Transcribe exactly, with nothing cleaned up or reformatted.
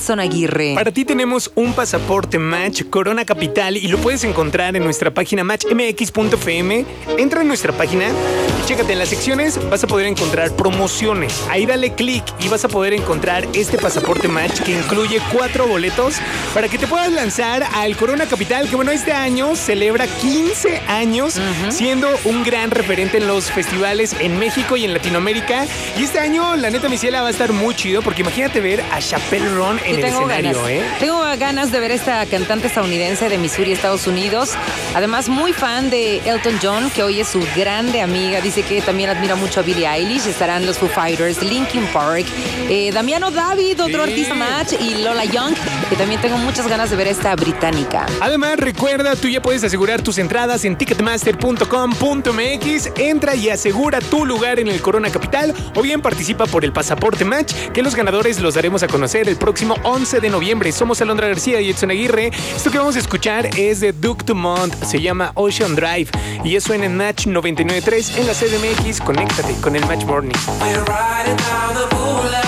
Edson Aguirre. Para ti tenemos un pasaporte Match Corona Capital y lo puedes encontrar en nuestra página match m x punto f m. Entra en nuestra página y chécate en las secciones, vas a poder encontrar promociones. Ahí dale clic y vas a poder encontrar este pasaporte Match que incluye cuatro boletos para que te puedas lanzar al Corona Capital, que bueno, este año celebra quince años uh-huh. siendo un gran referente en los festivales en México y en Latinoamérica. Y este año, la neta, mi ciela, va a estar muy chido porque imagínate ver a Chappelle Roan en el escenario, ganas. ¿eh? Tengo ganas de ver a esta cantante estadounidense de Missouri, Estados Unidos. Además, muy fan de Elton John, que hoy es su grande amiga. Dice que también admira mucho a Billie Eilish. Estarán los Foo Fighters, Linkin Park, eh, Damiano David, otro sí. artista Match, y Lola Young, que también tengo muchas ganas de ver a esta británica. Además, recuerda, tú ya puedes asegurar tus entradas en ticketmaster punto com punto m x. Entra y asegura tu lugar en el Corona Capital o bien participa por el pasaporte Match, que los ganadores los daremos a conocer el próximo once de noviembre. Somos Alondra García y Edson Aguirre. Esto que vamos a escuchar es de Duke Dumont, se llama Ocean Drive y eso en Match noventa y nueve punto tres en la C D M X. Conéctate con el Match Morning.